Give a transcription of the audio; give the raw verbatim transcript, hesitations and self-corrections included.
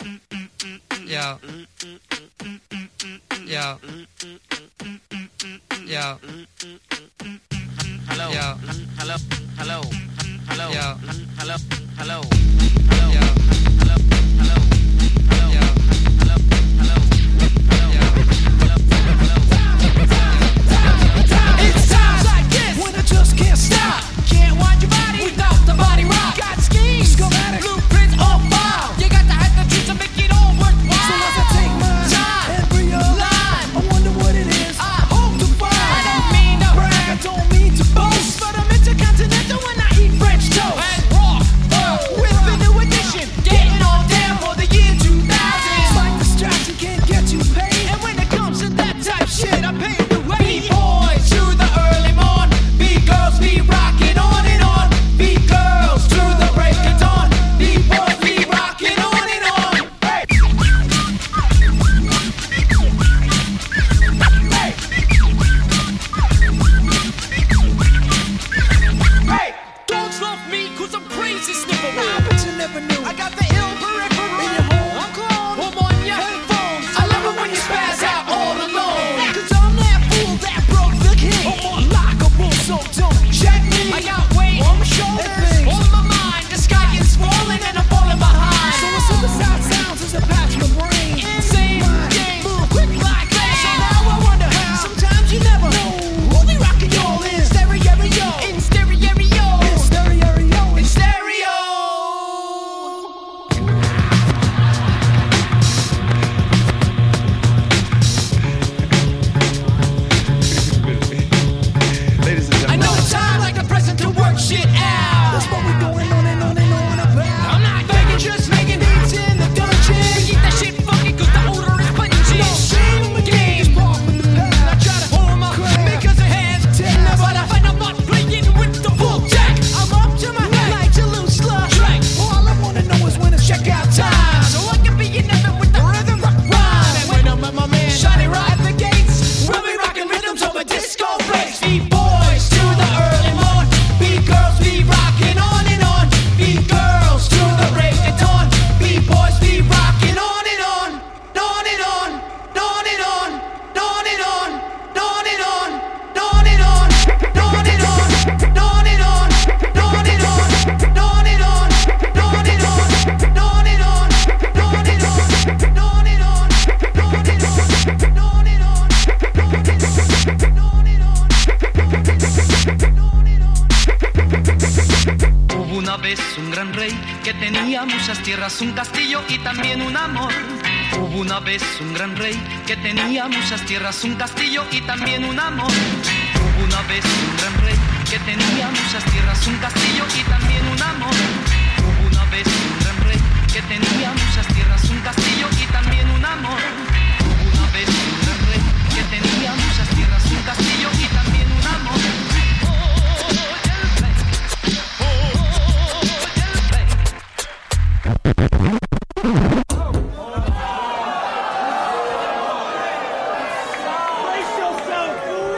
Yo. Yo. Yo. Hello. Yo. Hello. Hello. Hello. Yo. Hello. Hello. Yo. Hello. Hello. Hello. Yo. Hello. Hello. It's times like this when I just can't stop. Can't wind your body without the body rock. Got schemes, schematics, blueprints on file. You got to have the truth to make it all worthwhile. So as I take my time and realize, I wonder what it is I hope to find. I don't mean to brag, I don't mean to boast, but I'm intercontinental when I eat French toast. And rock, uh, with the new edition, getting on down for the year two thousand. It's like distraction can't get you paid, and when it comes to that type shit, I pay the way. B-boys to the early morn, B-girls be rocking on and on, B-girls to the break of dawn, B-boys be rocking on and on. Hey. Hey. Hey. Dogs love me cause I'm crazy sniffer. Nah, but you never knew. I got the ill peripheral. In your home. I'm clone. I'm on your headphones. I love it when you spaz out all alone. Cause I'm that fool that broke the king. I'm unlockable, so don't check me. I got weight on my shoulders, on my mind. The sky is falling and I'm falling behind. So a suicide sounds as a patch my brain. Insane game, move quick like that. So now I wonder how. Sometimes you never know. Who be rocking y'all in stereo? In stereo. In stereo. In stereo. Ladies and I gentlemen, know time like the present to work shit out. That's what we going on and on and on about. I'm not faking, just making beats in the dungeon. We keep that shit funky cause the odor is pungent. No shame in the game, part from the past. I try to hold my crap because it has ten. But I find I'm not playing with the full jack. I'm up to my neck like to lose slush. All I wanna know is when it's checkout time, so I can be in heaven with the rhythm rock rhyme. And when I'm at my man Shiny right at the gates, we'll be rocking rhythms over disco breaks. B-boys to the early morn, B-girls be rocking on and on, B-girls to the break of dawn, B-boys be rocking on and on, on and on, on and on, on and on, on and on, on and on, on and on, on and on, on and on, on and on, on and on, on and on, on and on, on and on, on and on, on and on. Hubo una vez un gran rey que tenía muchas tierras, un castillo y también un amor. Hubo una vez un gran rey que tenía muchas tierras, un castillo y también un amor. Hubo una vez un gran rey que tenía muchas tierras, un castillo y también un amor. Hubo una vez un gran rey que tenía muchas tierras, un castillo